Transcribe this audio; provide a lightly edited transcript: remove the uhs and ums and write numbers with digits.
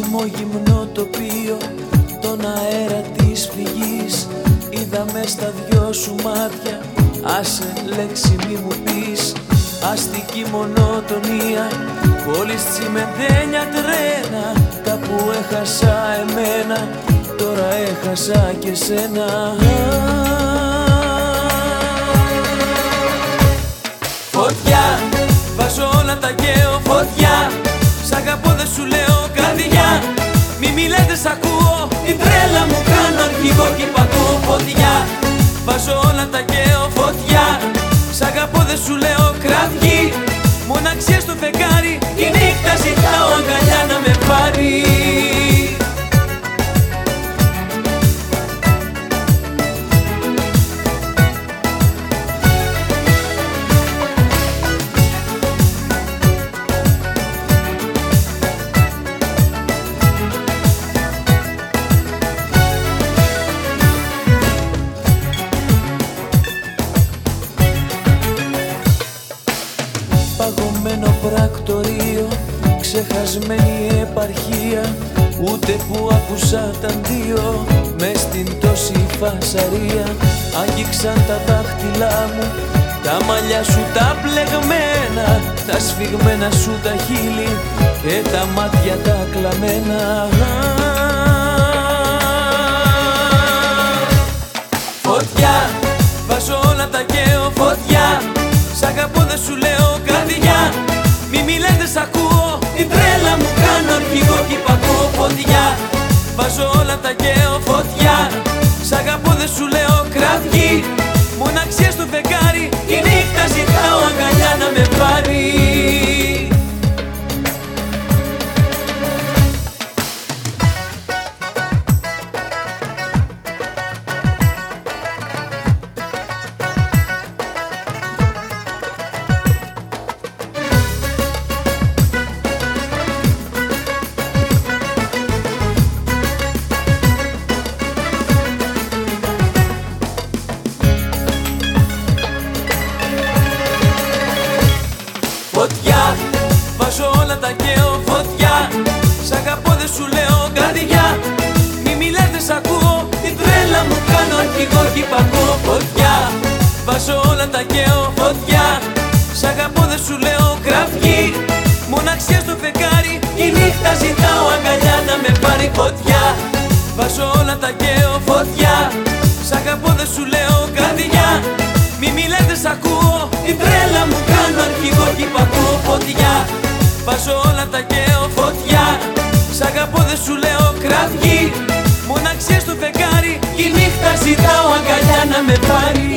ήρεμο γυμνό τοπίο, τον αέρα της φυγής είδα μες στα δυο σου μάτια. Άσε λέξη μη μου πεις, αστική μονοτονία, πόλης τσιμεντένια τρένα. Κάπου έχασα εμένα, τώρα έχασα και σένα. Φωτιά, βάζω όλα τα καίω, φωτιά. Σ' αγαπώ δεν σου λέω καρδιά, μη μιλάς δεν σ' ακούω, την τρέλα μου κάνω αρχηγό κι υπακούω. Φωτιά, βάζω όλα τα καίω, φωτιά. Σ' αγαπώ δεν σου λέω κραυγή, μοναξιά στο φεγγάρι, τη νύχτα ζητάω αγκαλιά να με πάρει. Παγωμένο πρακτορείο, ξεχασμένη επαρχία, ούτε που άκουσα τα δύο. Μες στην τόση φασαρία άγγιξαν τα δάχτυλά μου, τα μαλλιά σου τα πλεγμένα, τα σφιγμένα σου τα χείλη και τα μάτια τα κλαμμένα. Φωτιά, βάζω όλα τα καίω, φωτιά. Σ' αγαπώ δεν σου λέω καρδιά, μη μιλάς δεν σ' ακούω, την τρέλα μου κάνω αρχηγό κι υπακούω. Φωτιά, βάζω όλα τα καίω, φωτιά. Σ' αγαπώ δεν σου λέω κραυγή, μοναξιά στο φεγγάρι, τη νύχτα ζητάω αγκαλιά να με πάρει. Φωτιά, βάζω όλα τα καίω, φωτιά. Σ' αγαπώ δεν σου λέω καρδιά, μη μιλάς δεν σ' ακούω, την τρέλα μου κάνω αρχηγό κι υπακούω. Φωτιά, βάζω όλα τα καίω, φωτιά. Σ' αγαπώ δεν σου λέω κραυγή, μοναξιά στο φεγγάρι, τη νύχτα ζητάω αγκαλιά να με πάρει. Φωτιά, βάζω όλα τα καίω, φωτιά. Σ' αγαπώ δεν σου λέω καρδιά, μη μιλάς δεν σ' ακούω, την τρέλα μου κάνω αρχηγό κι υπακούω. Φωτιά, βάζω όλα τα καίω, φωτιά. Σ' αγαπώ δεν σου λέω κραυγή, μοναξιά στο φεγγάρι, τη νύχτα ζητάω αγκαλιά να με πάρει.